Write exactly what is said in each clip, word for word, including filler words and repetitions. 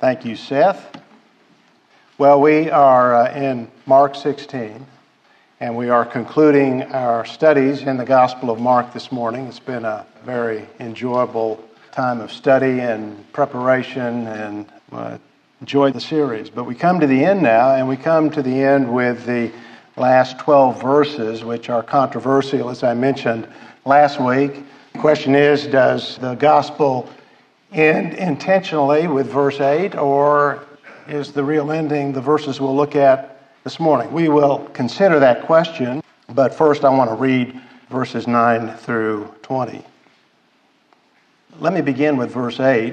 Thank you, Seth. Well, we are uh, in Mark sixteen, and we are concluding our studies in the Gospel of Mark this morning. It's been a very enjoyable time of study and preparation, and uh, enjoyed the series. But we come to the end now, and we come to the end with the last twelve verses, which are controversial, as I mentioned last week. The question is, does the Gospel end intentionally with verse eight, or is the real ending the verses we'll look at this morning? We will consider that question, but first I want to read verses nine through twenty. Let me begin with verse eight,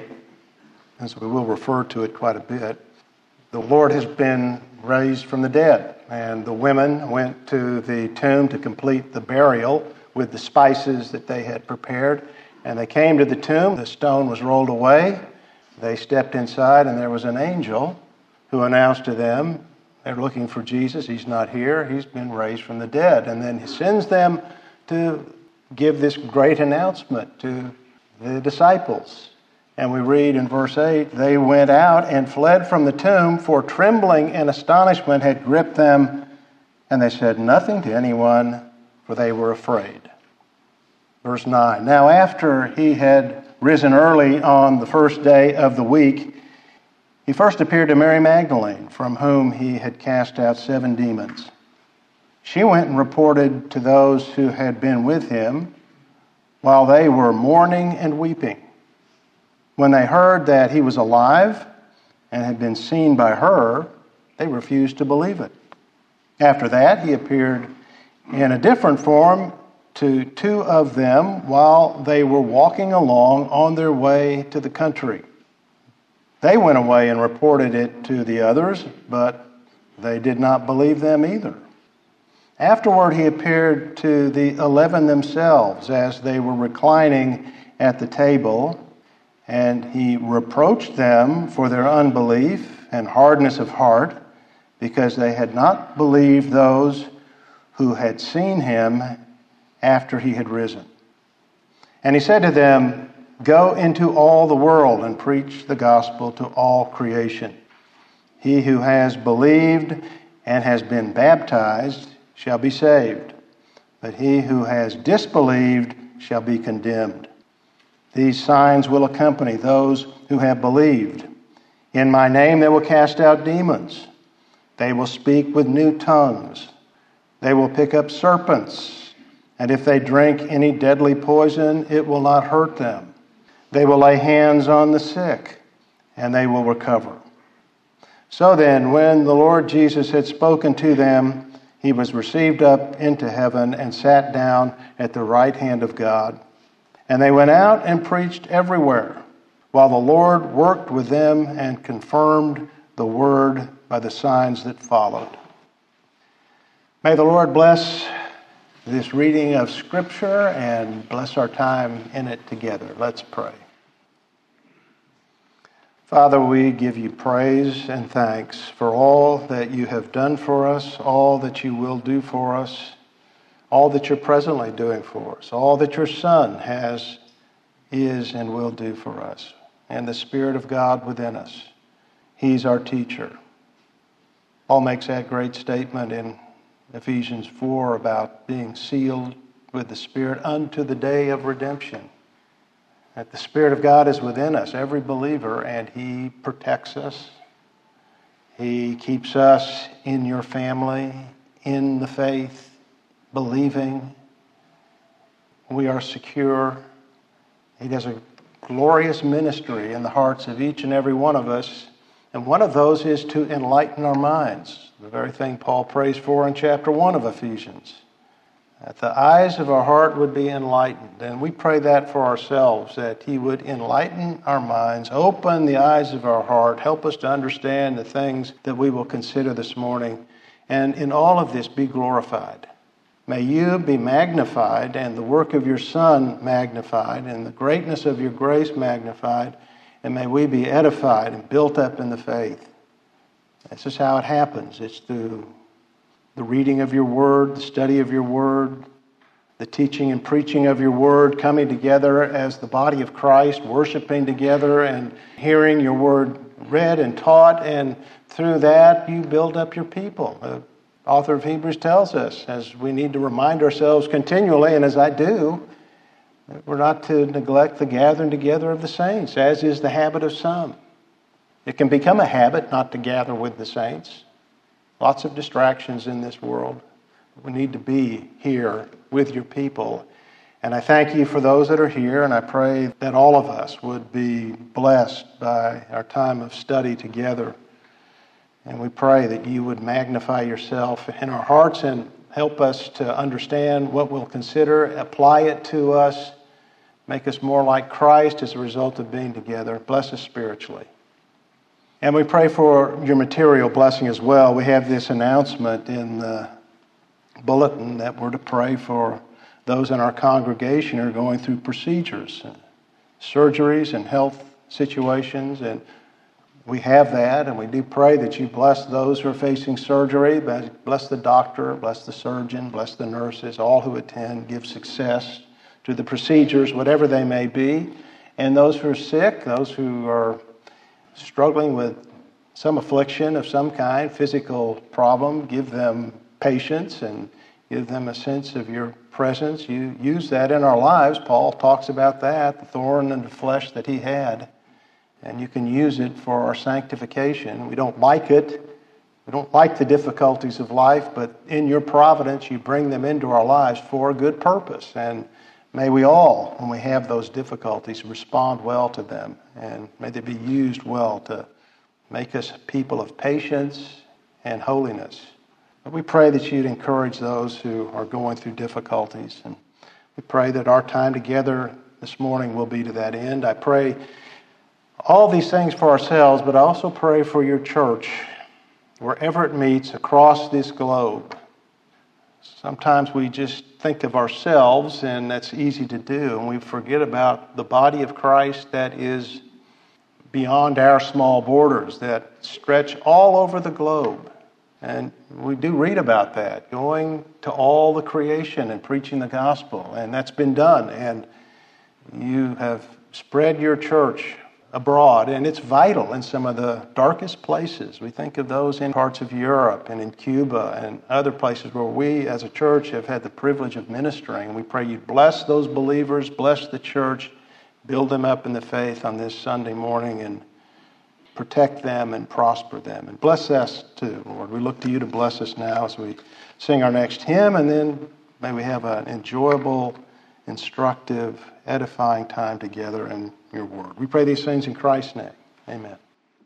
as we will refer to it quite a bit. The Lord has been raised from the dead, and the women went to the tomb to complete the burial with the spices that they had prepared. And they came to the tomb. The stone was rolled away. They stepped inside, and there was an angel who announced to them, they're looking for Jesus. He's not here. He's been raised from the dead. And then he sends them to give this great announcement to the disciples. And we read in verse eight, they went out and fled from the tomb, for trembling and astonishment had gripped them, and they said nothing to anyone, for they were afraid. Verse nine, now after he had risen early on the first day of the week, he first appeared to Mary Magdalene, from whom he had cast out seven demons. She went and reported to those who had been with him, while they were mourning and weeping. When they heard that he was alive and had been seen by her, they refused to believe it. After that, he appeared in a different form to two of them while they were walking along on their way to the country. They went away and reported it to the others, but they did not believe them either. Afterward, he appeared to the eleven themselves as they were reclining at the table, and he reproached them for their unbelief and hardness of heart, because they had not believed those who had seen him after he had risen. And he said to them, go into all the world and preach the gospel to all creation. He who has believed and has been baptized shall be saved, but he who has disbelieved shall be condemned. These signs will accompany those who have believed. In my name they will cast out demons. They will speak with new tongues. They will pick up serpents. And if they drink any deadly poison, it will not hurt them. They will lay hands on the sick, and they will recover. So then, when the Lord Jesus had spoken to them, he was received up into heaven and sat down at the right hand of God. And they went out and preached everywhere, while the Lord worked with them and confirmed the word by the signs that followed. May the Lord bless this reading of Scripture and bless our time in it together. Let's pray. Father, we give you praise and thanks for all that you have done for us, all that you will do for us, all that you're presently doing for us, all that your Son has, is, and will do for us, and the Spirit of God within us. He's our teacher. Paul makes that great statement in Ephesians four about being sealed with the Spirit unto the day of redemption. That the Spirit of God is within us, every believer, and he protects us. He keeps us in your family, in the faith, believing. We are secure. He does a glorious ministry in the hearts of each and every one of us. And one of those is to enlighten our minds, the very thing Paul prays for in chapter one of Ephesians, that the eyes of our heart would be enlightened. And we pray that for ourselves, that he would enlighten our minds, open the eyes of our heart, help us to understand the things that we will consider this morning, and in all of this be glorified. May you be magnified, and the work of your Son magnified, and the greatness of your grace magnified, and may we be edified and built up in the faith. This is how it happens. It's through the reading of your word, the study of your word, the teaching and preaching of your word, coming together as the body of Christ, worshiping together and hearing your word read and taught, and through that you build up your people. The author of Hebrews tells us, as we need to remind ourselves continually, and as I do, that we're not to neglect the gathering together of the saints, as is the habit of some. It can become a habit not to gather with the saints. Lots of distractions in this world. We need to be here with your people. And I thank you for those that are here, and I pray that all of us would be blessed by our time of study together. And we pray that you would magnify yourself in our hearts and help us to understand what we'll consider, apply it to us, make us more like Christ as a result of being together. Bless us spiritually. And we pray for your material blessing as well. We have this announcement in the bulletin that we're to pray for those in our congregation who are going through procedures, surgeries, and health situations. And we have that, and we do pray that you bless those who are facing surgery. Bless the doctor, bless the surgeon, bless the nurses, all who attend. Give success to the procedures, whatever they may be. And those who are sick, those who are struggling with some affliction of some kind, physical problem, give them patience and give them a sense of your presence. You use that in our lives. Paul talks about that, the thorn in the flesh that he had. And you can use it for our sanctification. We don't like it. We don't like the difficulties of life, but in your providence, you bring them into our lives for a good purpose. And may we all, when we have those difficulties, respond well to them. And may they be used well to make us people of patience and holiness. But we pray that you'd encourage those who are going through difficulties. And we pray that our time together this morning will be to that end. I pray all these things for ourselves, but I also pray for your church, wherever it meets across this globe. Sometimes we just think of ourselves, and that's easy to do, and we forget about the body of Christ that is beyond our small borders, that stretch all over the globe. And we do read about that, going to all the creation and preaching the gospel, and that's been done. And you have spread your church abroad, and it's vital in some of the darkest places. We think of those in parts of Europe and in Cuba and other places where we as a church have had the privilege of ministering. We pray you bless those believers, bless the church, build them up in the faith on this Sunday morning, and protect them and prosper them. And bless us too, Lord. We look to you to bless us now as we sing our next hymn, and then may we have an enjoyable, instructive, edifying time together in your word. We pray these things in Christ's name. Amen.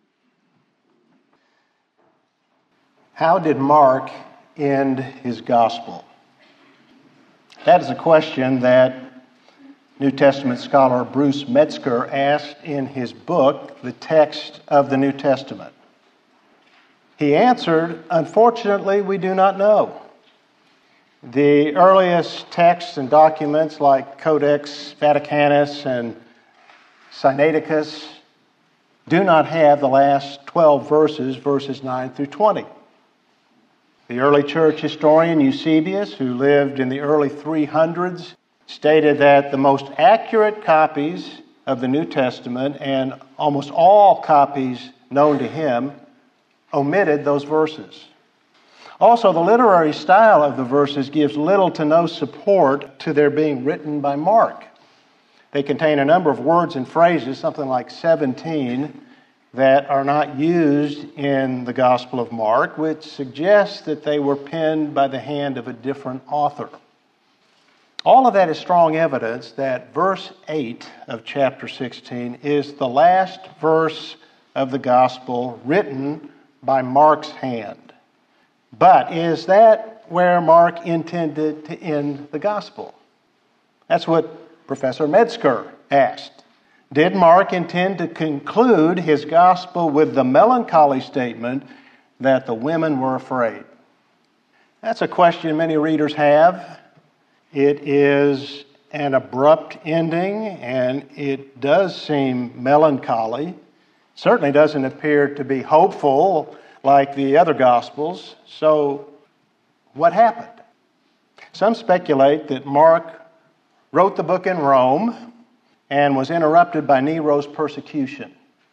How did Mark end his gospel? That is a question that New Testament scholar Bruce Metzger asked in his book, The Text of the New Testament. He answered, unfortunately, we do not know. The earliest texts and documents like Codex Vaticanus and Sinaiticus do not have the last twelve verses, verses nine through twenty. The early church historian Eusebius, who lived in the early three hundreds, stated that the most accurate copies of the New Testament and almost all copies known to him omitted those verses. Also, the literary style of the verses gives little to no support to their being written by Mark. They contain a number of words and phrases, something like seventeen, that are not used in the Gospel of Mark, which suggests that they were penned by the hand of a different author. All of that is strong evidence that verse eight of chapter sixteen is the last verse of the Gospel written by Mark's hand. But is that where Mark intended to end the Gospel? That's what Professor Metzger asked. Did Mark intend to conclude his Gospel with the melancholy statement that the women were afraid? That's a question many readers have. It is an abrupt ending, and it does seem melancholy. Certainly doesn't appear to be hopeful like the other Gospels. So, what happened? Some speculate that Mark wrote the book in Rome and was interrupted by Nero's persecution.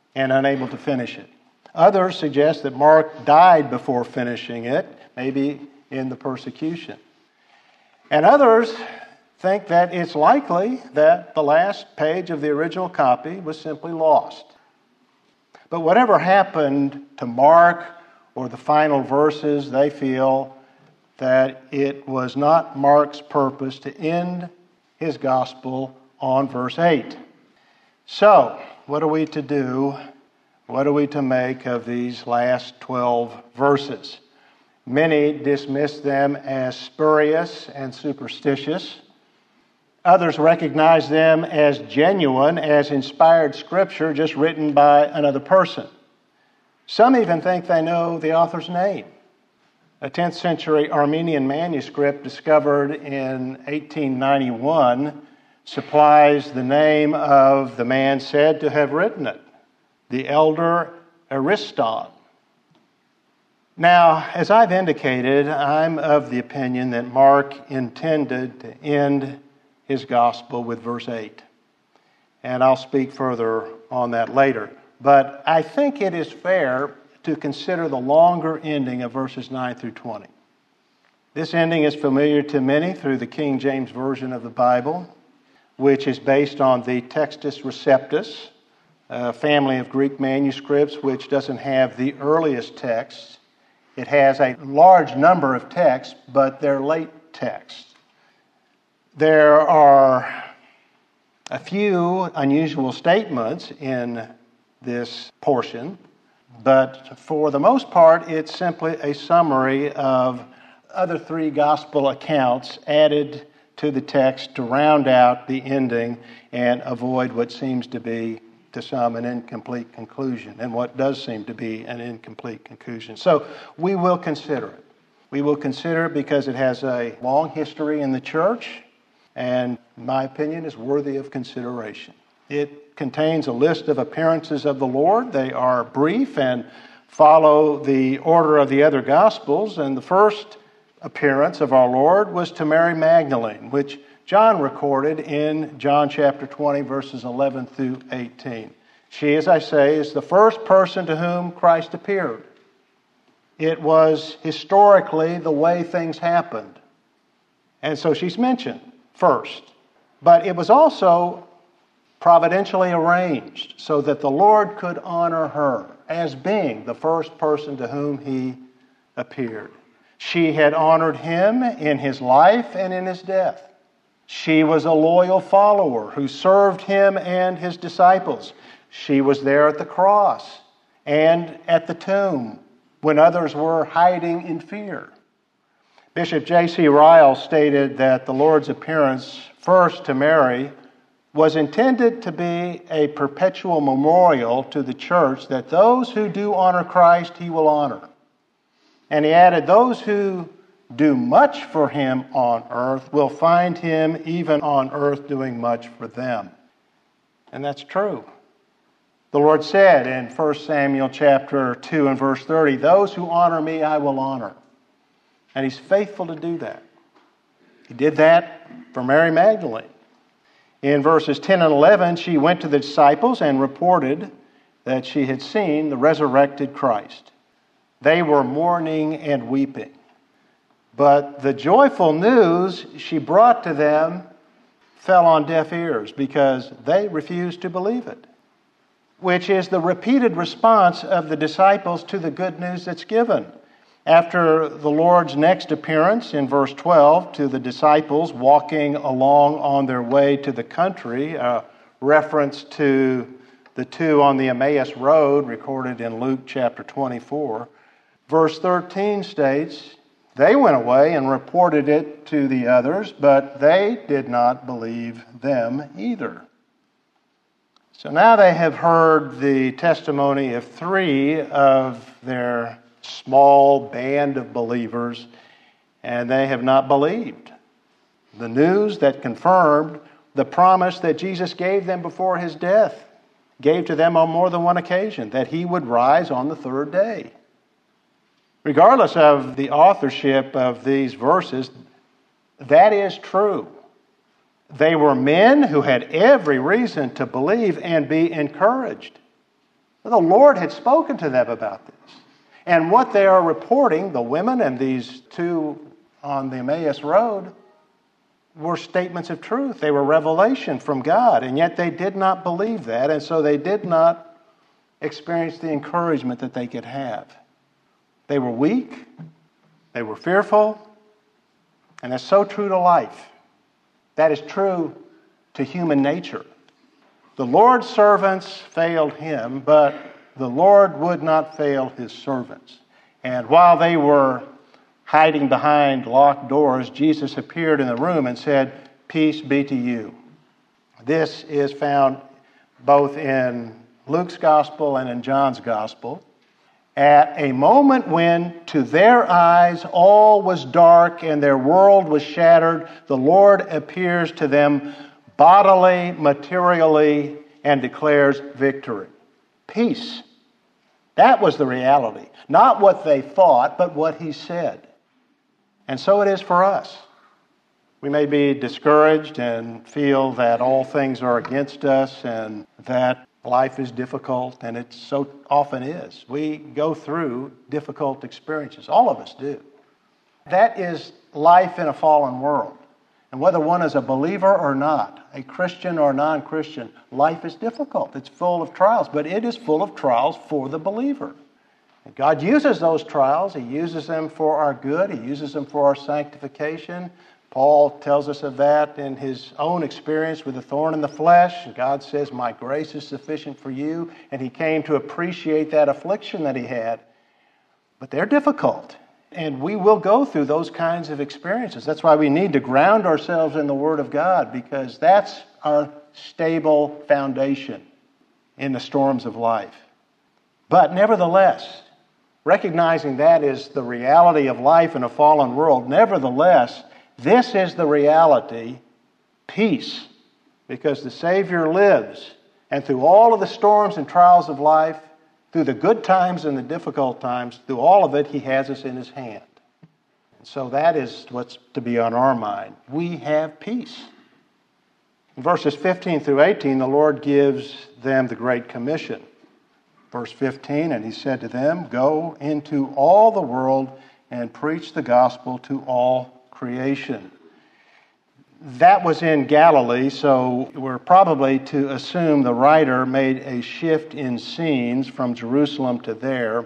and unable to finish it. Others suggest that Mark died before finishing it, maybe in the persecution. And others think that it's likely that the last page of the original copy was simply lost. But whatever happened to Mark or the final verses, they feel that it was not Mark's purpose to end his gospel on verse eight. So, what are we to do? What are we to make of these last twelve verses? Many dismiss them as spurious and superstitious. Others recognize them as genuine, as inspired scripture just written by another person. Some even think they know the author's name. A tenth century Armenian manuscript discovered in eighteen ninety-one supplies the name of the man said to have written it, the elder Ariston. Now, as I've indicated, I'm of the opinion that Mark intended to end his gospel with verse eight. And I'll speak further on that later. But I think it is fair to consider the longer ending of verses nine through twenty. This ending is familiar to many through the King James Version of the Bible, which is based on the Textus Receptus, a family of Greek manuscripts which doesn't have the earliest texts. It has a large number of texts, but they're late texts. There are a few unusual statements in this portion, but for the most part, it's simply a summary of other three gospel accounts added to the text to round out the ending and avoid what seems to be, to some, an incomplete conclusion, and what does seem to be an incomplete conclusion. So we will consider it. We will consider it because it has a long history in the church, and in my opinion is worthy of consideration. It contains a list of appearances of the Lord. They are brief and follow the order of the other Gospels. And the first appearance of our Lord was to Mary Magdalene, which John recorded in John chapter twenty, verses eleven through eighteen. She, as I say, is the first person to whom Christ appeared. It was historically the way things happened. And so she's mentioned first. But it was also providentially arranged so that the Lord could honor her as being the first person to whom he appeared. She had honored him in his life and in his death. She was a loyal follower who served him and his disciples. She was there at the cross and at the tomb when others were hiding in fear. Bishop J C Ryle stated that the Lord's appearance first to Mary was intended to be a perpetual memorial to the church that those who do honor Christ, he will honor. And he added, those who do much for him on earth will find him even on earth doing much for them. And that's true. The Lord said in First Samuel chapter two and verse thirty, those who honor me, I will honor. And he's faithful to do that. He did that for Mary Magdalene. In verses ten and eleven, she went to the disciples and reported that she had seen the resurrected Christ. They were mourning and weeping. But the joyful news she brought to them fell on deaf ears because they refused to believe it, which is the repeated response of the disciples to the good news that's given. After the Lord's next appearance in verse twelve to the disciples walking along on their way to the country, a reference to the two on the Emmaus Road recorded in Luke chapter twenty-four, verse thirteen states, they went away and reported it to the others, but they did not believe them either. So now they have heard the testimony of three of their small band of believers, and they have not believed. The news that confirmed the promise that Jesus gave them before his death, gave to them on more than one occasion, that he would rise on the third day. Regardless of the authorship of these verses, that is true. They were men who had every reason to believe and be encouraged. The Lord had spoken to them about this. And what they are reporting, the women and these two on the Emmaus Road, were statements of truth. They were revelation from God, and yet they did not believe that, and so they did not experience the encouragement that they could have. They were weak, they were fearful, and that's so true to life. That is true to human nature. The Lord's servants failed him, but the Lord would not fail his servants. And while they were hiding behind locked doors, Jesus appeared in the room and said, "Peace be to you." This is found both in Luke's gospel and in John's gospel. At a moment when to their eyes all was dark and their world was shattered, the Lord appears to them bodily, materially, and declares victory. Peace. That was the reality. Not what they thought, but what he said. And so it is for us. We may be discouraged and feel that all things are against us and that life is difficult, and it so often is. We go through difficult experiences. All of us do. That is life in a fallen world. And whether one is a believer or not, a Christian or non-Christian, life is difficult. It's full of trials, but it is full of trials for the believer. And God uses those trials. He uses them for our good. He uses them for our sanctification. Paul tells us of that in his own experience with the thorn in the flesh. And God says, "My grace is sufficient for you." And he came to appreciate that affliction that he had. But they're difficult. And we will go through those kinds of experiences. That's why we need to ground ourselves in the Word of God, because that's our stable foundation in the storms of life. But nevertheless, recognizing that is the reality of life in a fallen world, nevertheless, this is the reality, peace, because the Savior lives. And through all of the storms and trials of life, through the good times and the difficult times, through all of it, he has us in his hand. And so that is what's to be on our mind. We have peace. In verses fifteen through eighteen, the Lord gives them the Great Commission. Verse fifteen, "And he said to them, 'Go into all the world and preach the gospel to all creation.'" That was in Galilee, so we're probably to assume the writer made a shift in scenes from Jerusalem to there.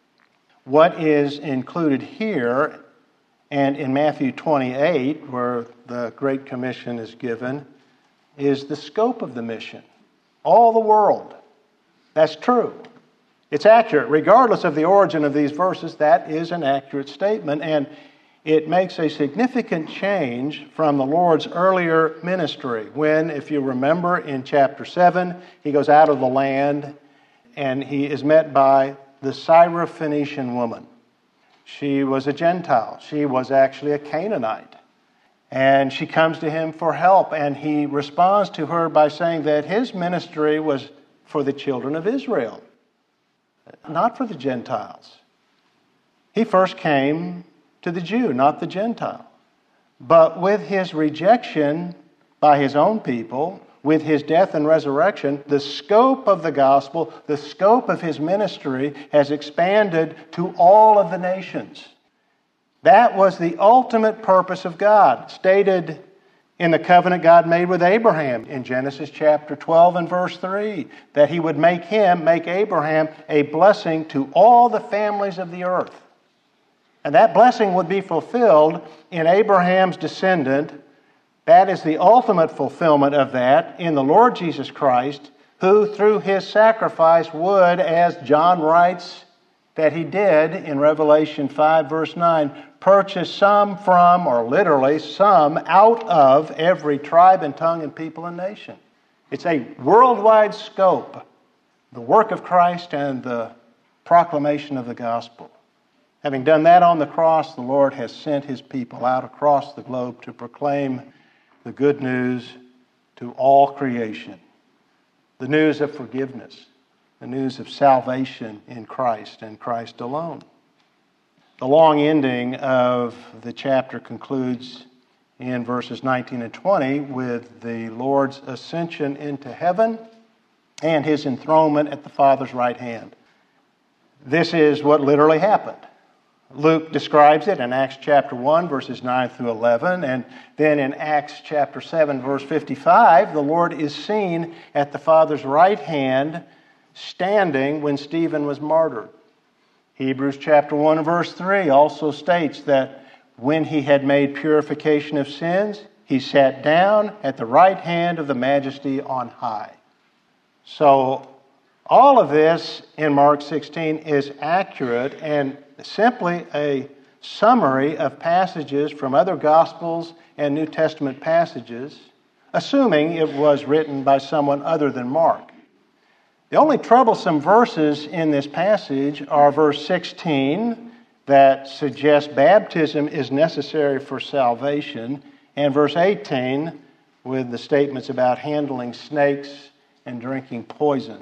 What is included here and in Matthew twenty-eight, where the Great Commission is given, is the scope of the mission. All the world. That's true. It's accurate. Regardless of the origin of these verses, that is an accurate statement, and it makes a significant change from the Lord's earlier ministry when, if you remember, in chapter seven, he goes out of the land and he is met by the Syrophoenician woman. She was a Gentile. She was actually a Canaanite. And she comes to him for help, and he responds to her by saying that his ministry was for the children of Israel, not for the Gentiles. He first came to the Jew, not the Gentile. But with his rejection by his own people, with his death and resurrection, the scope of the gospel, the scope of his ministry has expanded to all of the nations. That was the ultimate purpose of God, stated in the covenant God made with Abraham in Genesis chapter twelve and verse three, that he would make him, make Abraham, a blessing to all the families of the earth. And that blessing would be fulfilled in Abraham's descendant. That is the ultimate fulfillment of that in the Lord Jesus Christ, who through his sacrifice would, as John writes that he did in Revelation five verse nine, purchase some from, or literally some, out of every tribe and tongue and people and nation. It's a worldwide scope, the work of Christ and the proclamation of the gospel. Having done that on the cross, the Lord has sent his people out across the globe to proclaim the good news to all creation. The news of forgiveness, the news of salvation in Christ and Christ alone. The long ending of the chapter concludes in verses nineteen and twenty with the Lord's ascension into heaven and his enthronement at the Father's right hand. This is what literally happened. Luke describes it in Acts chapter one, verses nine through eleven, and then in Acts chapter seven, verse fifty-five, the Lord is seen at the Father's right hand, standing when Stephen was martyred. Hebrews chapter one, verse three also states that when he had made purification of sins, he sat down at the right hand of the Majesty on high. So all of this in Mark sixteen is accurate and simply a summary of passages from other Gospels and New Testament passages, assuming it was written by someone other than Mark. The only troublesome verses in this passage are verse sixteen, that suggests baptism is necessary for salvation, and verse eighteen, with the statements about handling snakes and drinking poison.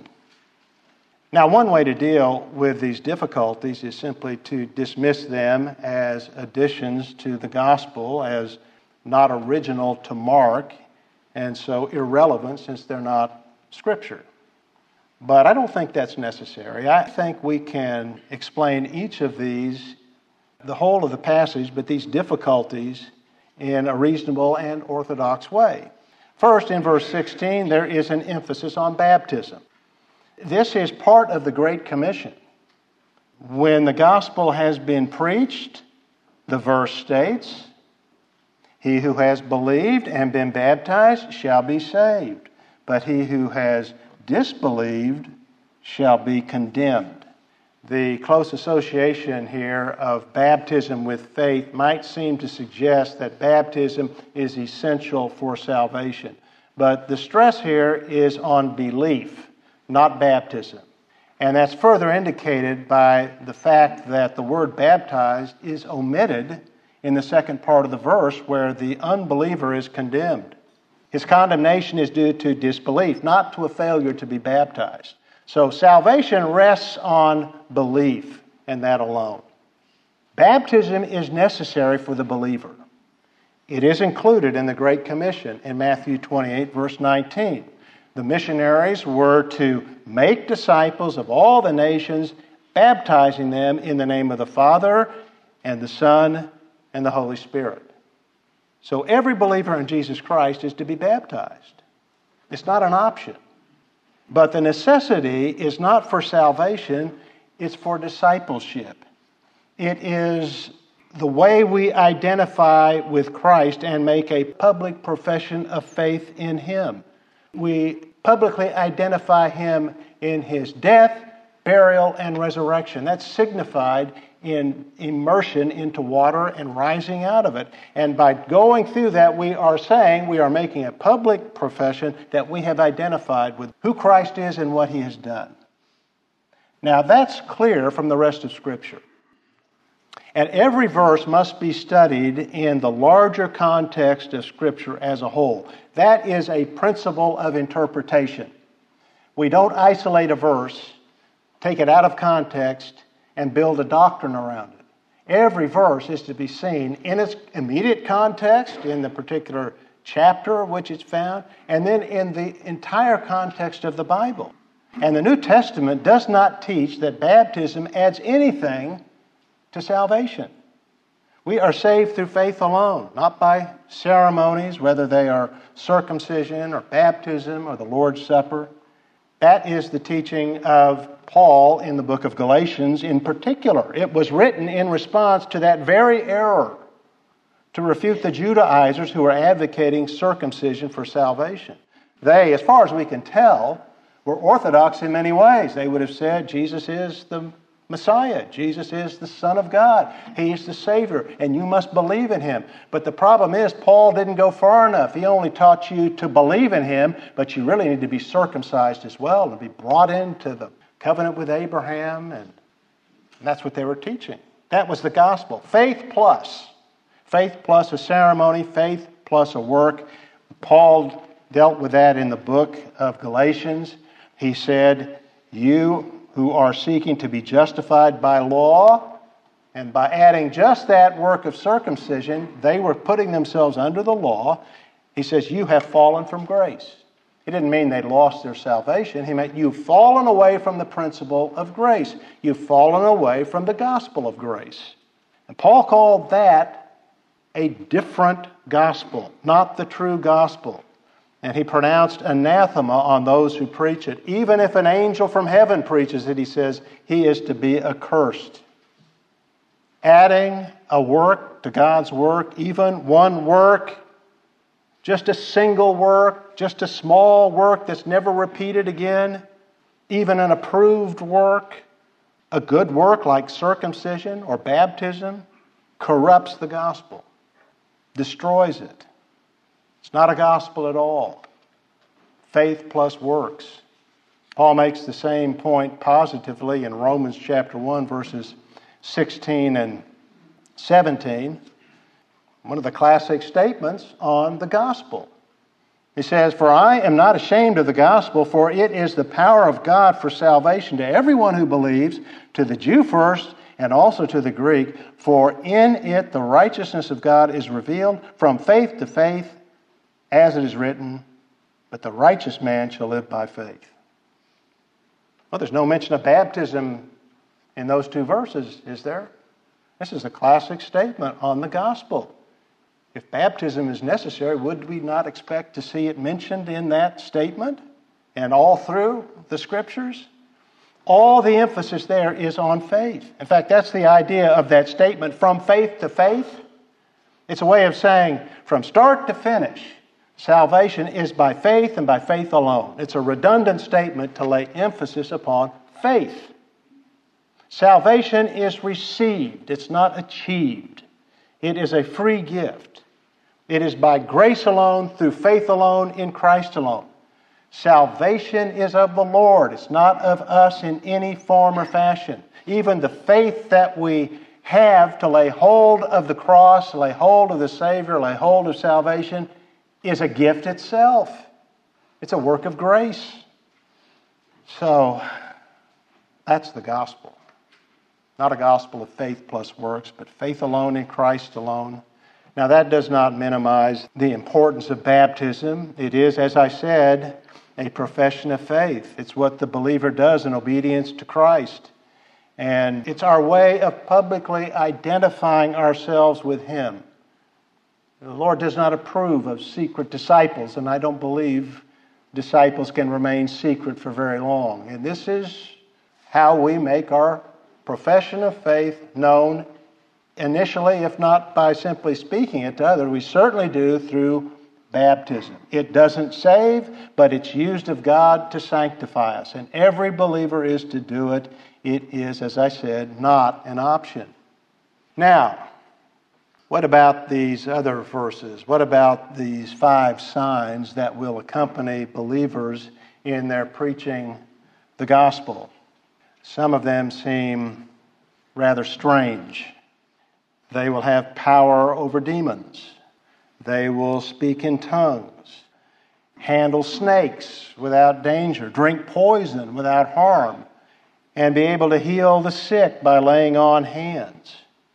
Now, one way to deal with these difficulties is simply to dismiss them as additions to the gospel, as not original to Mark, and so irrelevant since they're not Scripture. But I don't think that's necessary. I think we can explain each of these, the whole of the passage, but these difficulties in a reasonable and orthodox way. First, in verse sixteen, there is an emphasis on baptism. This is part of the Great Commission. When the gospel has been preached, the verse states, "He who has believed and been baptized shall be saved, but he who has disbelieved shall be condemned." The close association here of baptism with faith might seem to suggest that baptism is essential for salvation. But the stress here is on belief, not baptism. And that's further indicated by the fact that the word baptized is omitted in the second part of the verse where the unbeliever is condemned. His condemnation is due to disbelief, not to a failure to be baptized. So salvation rests on belief and that alone. Baptism is necessary for the believer. It is included in the Great Commission in Matthew twenty-eight, verse nineteen. The missionaries were to make disciples of all the nations, baptizing them in the name of the Father and the Son and the Holy Spirit. So every believer in Jesus Christ is to be baptized. It's not an option. But the necessity is not for salvation, it's for discipleship. It is the way we identify with Christ and make a public profession of faith in Him. We publicly identify Him in His death, burial, and resurrection. That's signified in immersion into water and rising out of it. And by going through that, we are saying, we are making a public profession that we have identified with who Christ is and what He has done. Now, that's clear from the rest of Scripture. And every verse must be studied in the larger context of Scripture as a whole. That is a principle of interpretation. We don't isolate a verse, take it out of context, and build a doctrine around it. Every verse is to be seen in its immediate context, in the particular chapter in which it's found, and then in the entire context of the Bible. And the New Testament does not teach that baptism adds anything to salvation. We are saved through faith alone, not by ceremonies, whether they are circumcision or baptism or the Lord's Supper. That is the teaching of Paul in the book of Galatians in particular. It was written in response to that very error, to refute the Judaizers who were advocating circumcision for salvation. They, as far as we can tell, were orthodox in many ways. They would have said Jesus is the Messiah. Jesus is the Son of God. He is the Savior, and you must believe in Him. But the problem is, Paul didn't go far enough. He only taught you to believe in Him, but you really need to be circumcised as well and be brought into the covenant with Abraham, and that's what they were teaching. That was the gospel. Faith plus. Faith plus a ceremony, faith plus a work. Paul dealt with that in the book of Galatians. He said, you who are seeking to be justified by law, and by adding just that work of circumcision, they were putting themselves under the law. He says, you have fallen from grace. He didn't mean they'd lost their salvation. He meant you've fallen away from the principle of grace. You've fallen away from the gospel of grace. And Paul called that a different gospel, not the true gospel. And he pronounced anathema on those who preach it. Even if an angel from heaven preaches it, he says, he is to be accursed. Adding a work to God's work, even one work, just a single work, just a small work that's never repeated again, even an approved work, a good work like circumcision or baptism, corrupts the gospel, destroys it. It's not a gospel at all. Faith plus works. Paul makes the same point positively in Romans chapter one, verses sixteen and seventeen. One of the classic statements on the gospel. He says, "For I am not ashamed of the gospel, for it is the power of God for salvation to everyone who believes, to the Jew first, and also to the Greek. For in it the righteousness of God is revealed from faith to faith, as it is written, but the righteous man shall live by faith." Well, there's no mention of baptism in those two verses, is there? This is a classic statement on the gospel. If baptism is necessary, would we not expect to see it mentioned in that statement and all through the Scriptures? All the emphasis there is on faith. In fact, that's the idea of that statement, from faith to faith. It's a way of saying, from start to finish, salvation is by faith and by faith alone. It's a redundant statement to lay emphasis upon faith. Salvation is received. It's not achieved. It is a free gift. It is by grace alone, through faith alone, in Christ alone. Salvation is of the Lord. It's not of us in any form or fashion. Even the faith that we have to lay hold of the cross, lay hold of the Savior, lay hold of salvation, is a gift itself. It's a work of grace. So, that's the gospel. Not a gospel of faith plus works, but faith alone in Christ alone. Now, that does not minimize the importance of baptism. It is, as I said, a profession of faith. It's what the believer does in obedience to Christ. And it's our way of publicly identifying ourselves with Him. The Lord does not approve of secret disciples, and I don't believe disciples can remain secret for very long. And this is how we make our profession of faith known initially, if not by simply speaking it to others. We certainly do through baptism. It doesn't save, but it's used of God to sanctify us. And every believer is to do it. It is, as I said, not an option. Now, what about these other verses? What about these five signs that will accompany believers in their preaching the gospel? Some of them seem rather strange. They will have power over demons. They will speak in tongues, handle snakes without danger, drink poison without harm, and be able to heal the sick by laying on hands.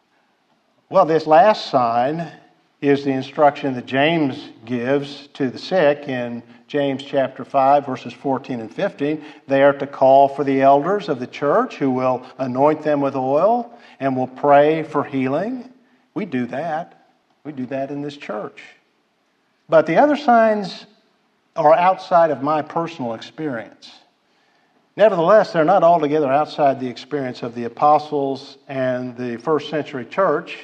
Well, this last sign is the instruction that James gives to the sick in James chapter five, verses fourteen and fifteen. They are to call for the elders of the church who will anoint them with oil and will pray for healing. We do that. We do that in this church. But the other signs are outside of my personal experience. Nevertheless, they're not altogether outside the experience of the apostles and the first century church.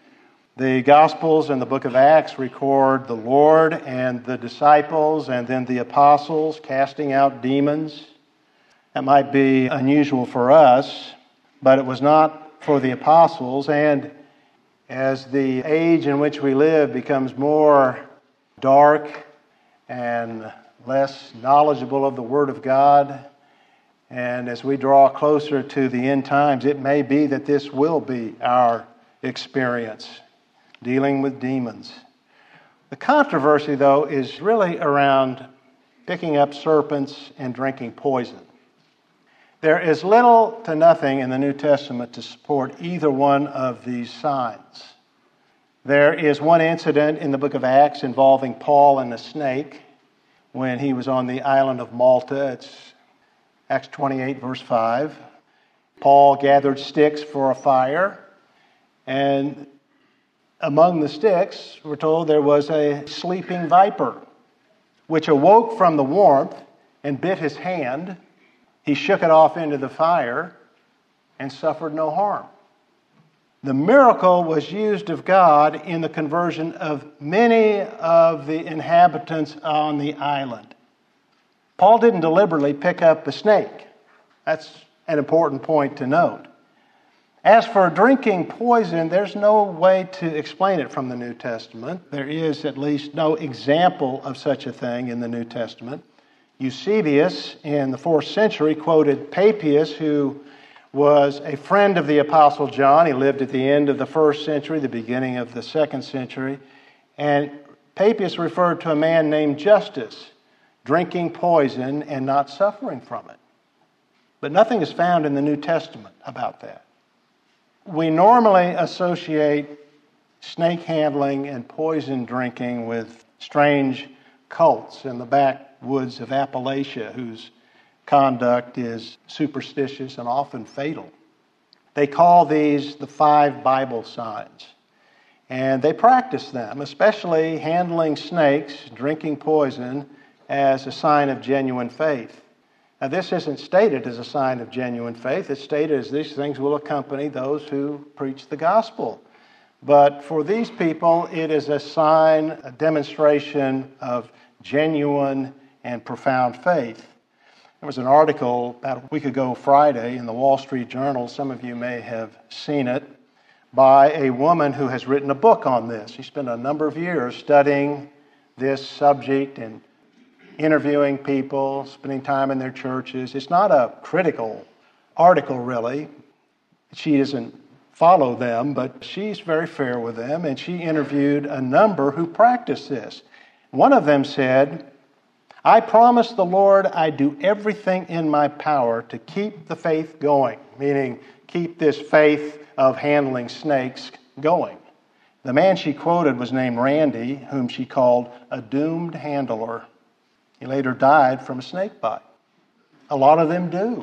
The Gospels and the book of Acts record the Lord and the disciples and then the apostles casting out demons. That might be unusual for us, but it was not for the apostles. And as the age in which we live becomes more dark and less knowledgeable of the Word of God, and as we draw closer to the end times, it may be that this will be our experience, dealing with demons. The controversy, though, is really around picking up serpents and drinking poison. There is little to nothing in the New Testament to support either one of these signs. There is one incident in the book of Acts involving Paul and a snake. when he was on the island of Malta. It's Acts twenty-eight, verse five. Paul gathered sticks for a fire, and among the sticks, we're told, there was a sleeping viper, which awoke from the warmth and bit his hand. He shook it off into the fire and suffered no harm. The miracle was used of God in the conversion of many of the inhabitants on the island. Paul didn't deliberately pick up a snake. That's an important point to note. As for drinking poison, there's no way to explain it from the New Testament. There is at least no example of such a thing in the New Testament. Eusebius in the fourth century quoted Papias, who was a friend of the Apostle John. He lived at the end of the first century, the beginning of the second century. And Papias referred to a man named Justus drinking poison and not suffering from it. But nothing is found in the New Testament about that. We normally associate snake handling and poison drinking with strange cults in the backwoods of Appalachia whose conduct is superstitious and often fatal. They call these the five Bible signs. And they practice them, especially handling snakes, drinking poison, as a sign of genuine faith. Now, this isn't stated as a sign of genuine faith. It's stated as these things will accompany those who preach the gospel. But for these people, it is a sign, a demonstration of genuine and profound faith. There was an article about a week ago Friday in the Wall Street Journal, some of you may have seen it, by a woman who has written a book on this. She spent a number of years studying this subject and interviewing people, spending time in their churches. It's not a critical article, really. She doesn't follow them, but she's very fair with them, and she interviewed a number who practice this. One of them said, "I promise the Lord I do everything in my power to keep the faith going," meaning keep this faith of handling snakes going. The man she quoted was named Randy, whom she called a doomed handler. He later died from a snake bite. A lot of them do.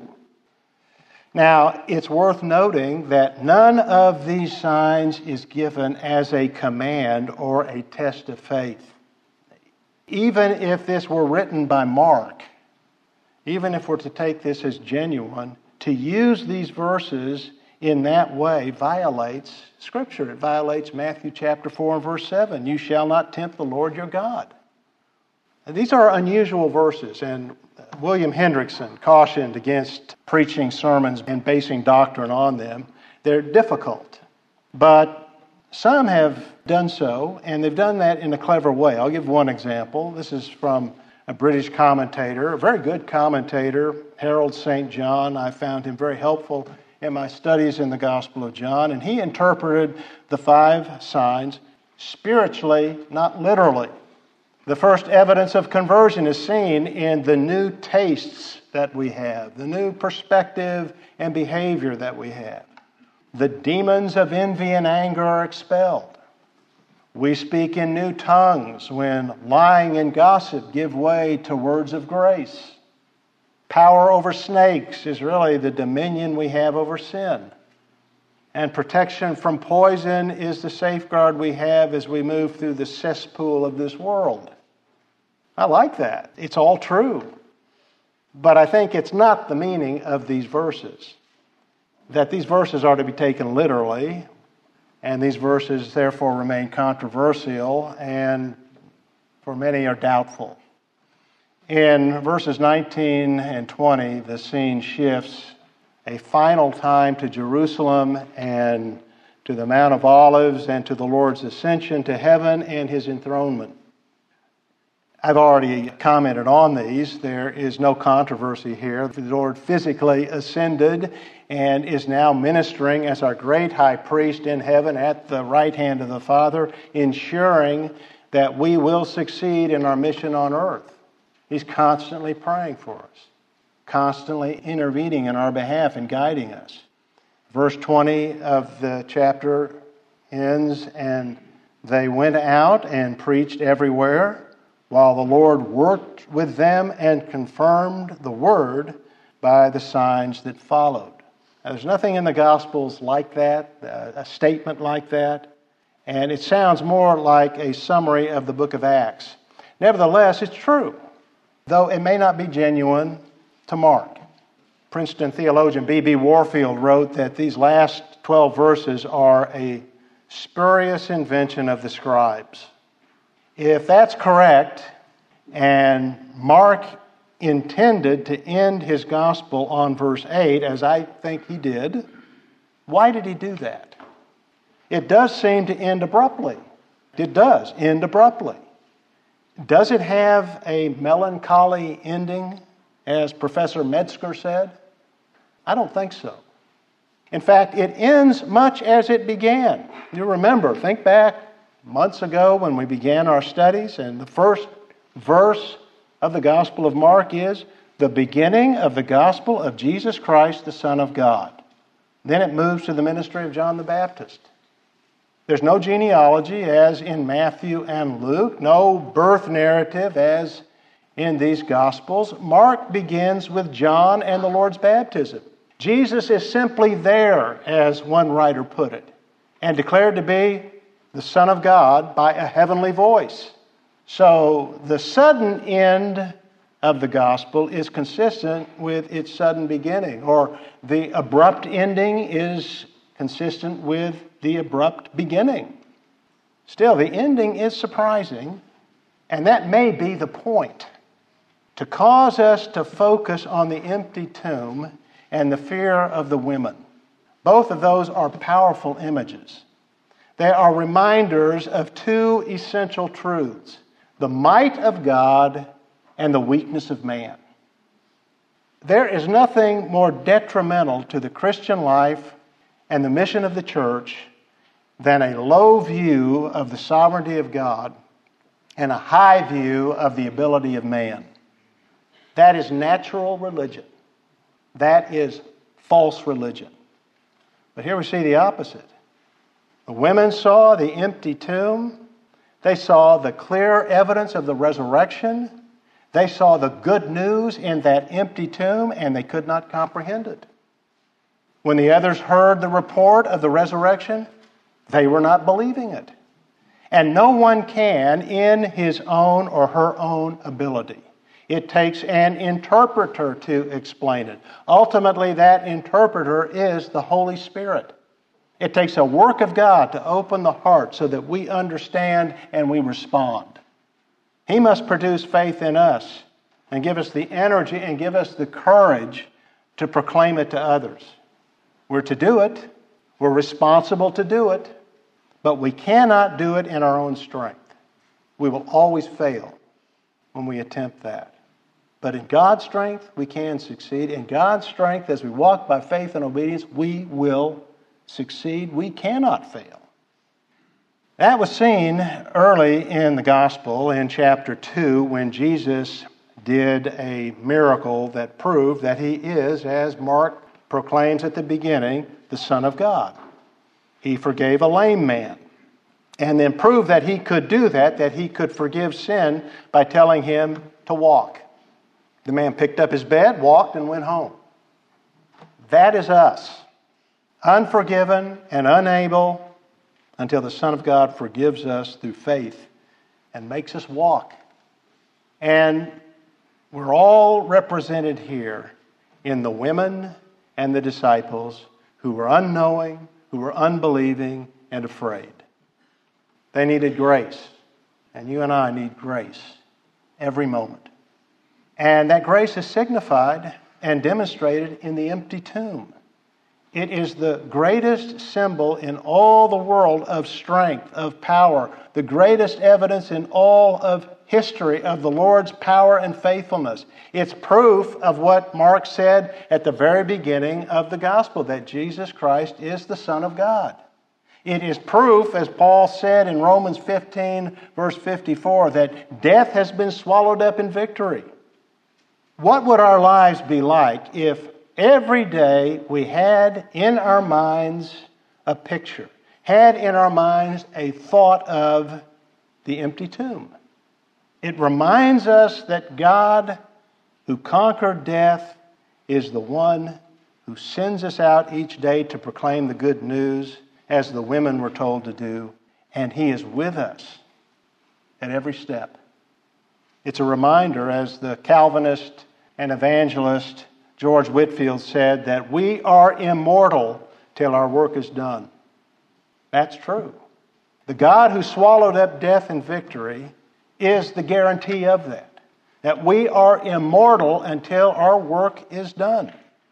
Now, it's worth noting that none of these signs is given as a command or a test of faith. Even if this were written by Mark, even if we're to take this as genuine, to use these verses in that way violates Scripture. It violates Matthew chapter four and verse seven. You shall not tempt the Lord your God. And these are unusual verses, and William Hendrickson cautioned against preaching sermons and basing doctrine on them. They're difficult, but some have done so, and they've done that in a clever way. I'll give one example. This is from a British commentator, a very good commentator, Harold Saint John. I found him very helpful in my studies in the Gospel of John, and he interpreted the five signs spiritually, not literally. The first evidence of conversion is seen in the new tastes that we have, the new perspective and behavior that we have. The demons of envy and anger are expelled. We speak in new tongues when lying and gossip give way to words of grace. Power over snakes is really the dominion we have over sin. And protection from poison is the safeguard we have as we move through the cesspool of this world. I like that. It's all true. But I think it's not the meaning of these verses. That these verses are to be taken literally, and these verses therefore remain controversial and for many are doubtful. In verses nineteen and twenty, the scene shifts a final time to Jerusalem and to the Mount of Olives and to the Lord's ascension to heaven and his enthronement. I've already commented on these. There is no controversy here. The Lord physically ascended and is now ministering as our great high priest in heaven at the right hand of the Father, ensuring that we will succeed in our mission on earth. He's constantly praying for us, constantly intervening in our behalf and guiding us. Verse twenty of the chapter ends, and they went out and preached everywhere, while the Lord worked with them and confirmed the word by the signs that followed. Now, there's nothing in the Gospels like that, a statement like that, and it sounds more like a summary of the book of Acts. Nevertheless, it's true, though it may not be genuine to Mark. Princeton theologian B B Warfield wrote that these last twelve verses are a spurious invention of the scribes. If that's correct, and Mark intended to end his gospel on verse eight, as I think he did, why did he do that? It does seem to end abruptly. It does end abruptly. Does it have a melancholy ending, as Professor Metzger said? I don't think so. In fact, it ends much as it began. You remember, think back months ago when we began our studies, and the first verse of the Gospel of Mark is the beginning of the gospel of Jesus Christ, the Son of God. Then it moves to the ministry of John the Baptist. There's no genealogy as in Matthew and Luke, no birth narrative as in these Gospels. Mark begins with John and the Lord's baptism. Jesus is simply there, as one writer put it, and declared to be the Son of God by a heavenly voice. So the sudden end of the gospel is consistent with its sudden beginning, or the abrupt ending is consistent with the abrupt beginning. Still, the ending is surprising, and that may be the point, to cause us to focus on the empty tomb and the fear of the women. Both of those are powerful images. They are reminders of two essential truths: the might of God and the weakness of man. There is nothing more detrimental to the Christian life and the mission of the church than a low view of the sovereignty of God and a high view of the ability of man. That is natural religion. That is false religion. But here we see the opposite. The women saw the empty tomb. They saw the clear evidence of the resurrection. They saw the good news in that empty tomb, and they could not comprehend it. When the others heard the report of the resurrection, they were not believing it. And no one can in his own or her own ability. It takes an interpreter to explain it. Ultimately, that interpreter is the Holy Spirit. It takes a work of God to open the heart so that we understand and we respond. He must produce faith in us and give us the energy and give us the courage to proclaim it to others. We're to do it. We're responsible to do it. But we cannot do it in our own strength. We will always fail when we attempt that. But in God's strength, we can succeed. In God's strength, as we walk by faith and obedience, we will succeed. We cannot fail. That was seen early in the gospel in chapter two when Jesus did a miracle that proved that he is, as Mark proclaims at the beginning, the Son of God. He forgave a lame man and then proved that he could do that, that he could forgive sin by telling him to walk. The man picked up his bed, walked, and went home. That is us, unforgiven and unable until the Son of God forgives us through faith and makes us walk. And we're all represented here in the women and the disciples who were unknowing, who were unbelieving, and afraid. They needed grace, and you and I need grace every moment. And that grace is signified and demonstrated in the empty tomb. It is the greatest symbol in all the world of strength, of power, the greatest evidence in all of history of the Lord's power and faithfulness. It's proof of what Mark said at the very beginning of the gospel, that Jesus Christ is the Son of God. It is proof, as Paul said in Romans fifteen, verse fifty-four, that death has been swallowed up in victory. What would our lives be like if every day we had in our minds a picture, had in our minds a thought of the empty tomb? It reminds us that God, who conquered death, is the one who sends us out each day to proclaim the good news, as the women were told to do, and He is with us at every step. It's a reminder, as the Calvinist and evangelist George Whitefield said, that we are immortal till our work is done. That's true. The God who swallowed up death in victory is the guarantee of that, that we are immortal until our work is done.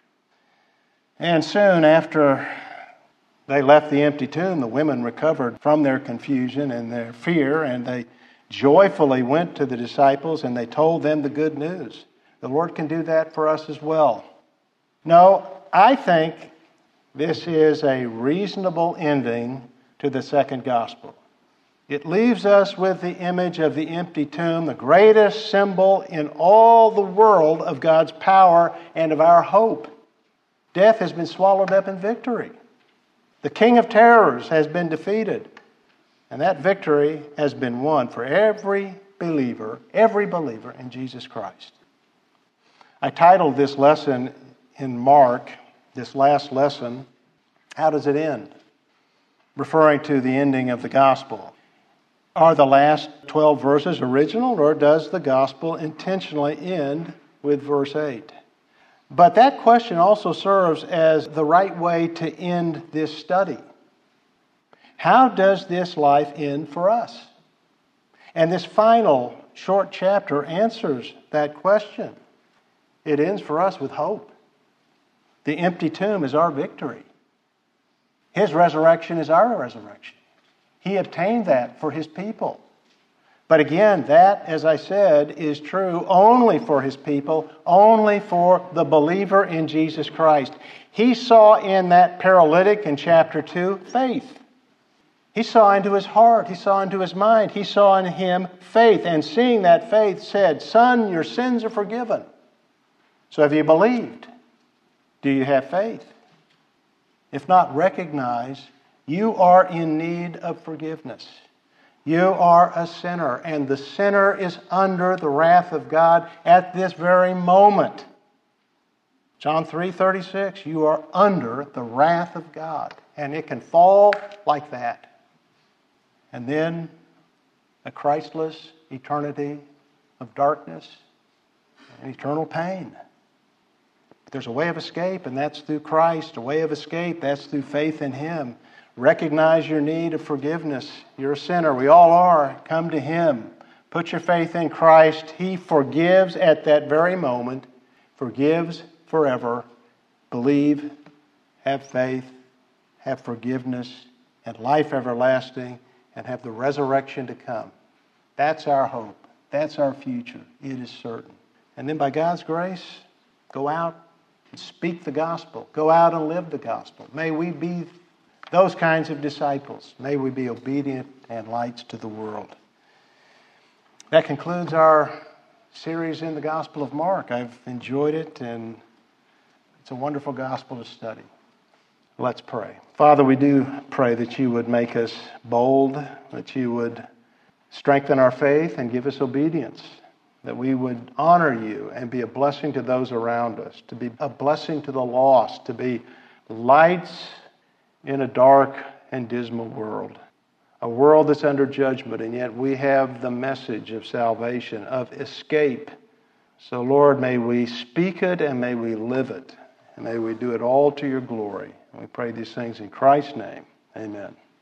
And soon after they left the empty tomb, the women recovered from their confusion and their fear, and they joyfully went to the disciples and they told them the good news. The Lord can do that for us as well. No, I think this is a reasonable ending to the second gospel. It leaves us with the image of the empty tomb, the greatest symbol in all the world of God's power and of our hope. Death has been swallowed up in victory. The king of terrors has been defeated. And that victory has been won for every believer, every believer in Jesus Christ. I titled this lesson in Mark, this last lesson, "How Does It End?" referring to the ending of the gospel. Are the last twelve verses original, or does the gospel intentionally end with verse eight? But that question also serves as the right way to end this study. How does this life end for us? And this final short chapter answers that question. It ends for us with hope. The empty tomb is our victory. His resurrection is our resurrection. He obtained that for His people. But again, that, as I said, is true only for His people, only for the believer in Jesus Christ. He saw in that paralytic in chapter two faith. He saw into his heart. He saw into his mind. He saw in him faith. And seeing that faith said, "Son, your sins are forgiven." So have you believed? Do you have faith? If not, recognize you are in need of forgiveness. You are a sinner, and the sinner is under the wrath of God at this very moment. John three thirty-six, you are under the wrath of God. And it can fall like that. And then a Christless eternity of darkness and eternal pain. But there's a way of escape, and that's through Christ. A way of escape, that's through faith in Him. Recognize your need of forgiveness. You're a sinner. We all are. Come to Him. Put your faith in Christ. He forgives at that very moment. Forgives forever. Believe, have faith, have forgiveness, and life everlasting, and have the resurrection to come. That's our hope. That's our future. It is certain. And then by God's grace, go out and speak the gospel. Go out and live the gospel. May we be those kinds of disciples. May we be obedient and lights to the world. That concludes our series in the Gospel of Mark. I've enjoyed it, and it's a wonderful gospel to study. Let's pray. Father, we do pray that You would make us bold, that You would strengthen our faith and give us obedience, that we would honor You and be a blessing to those around us, to be a blessing to the lost, to be lights in a dark and dismal world, a world that's under judgment, and yet we have the message of salvation, of escape. So, Lord, may we speak it and may we live it, and may we do it all to Your glory. And we pray these things in Christ's name. Amen.